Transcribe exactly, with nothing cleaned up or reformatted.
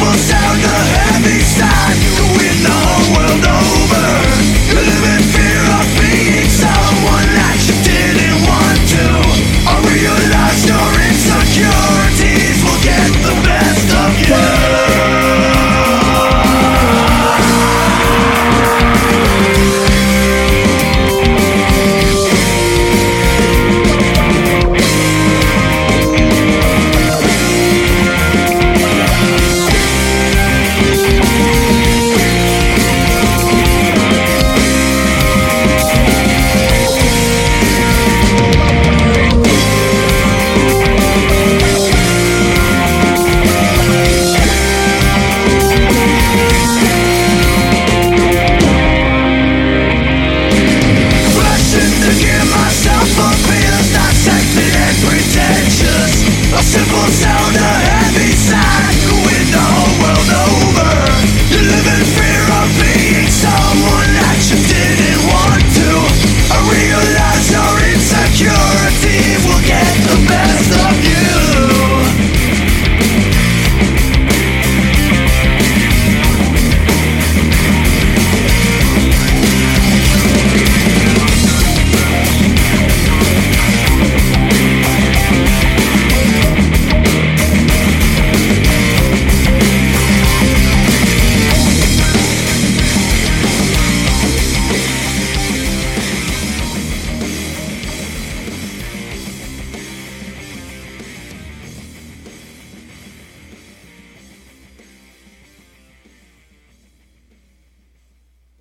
simple sound, a heavy sign to win the whole world over. You live in fear of being someone that you didn't want to, or realize your insecurities will get the best of you. A simple sound,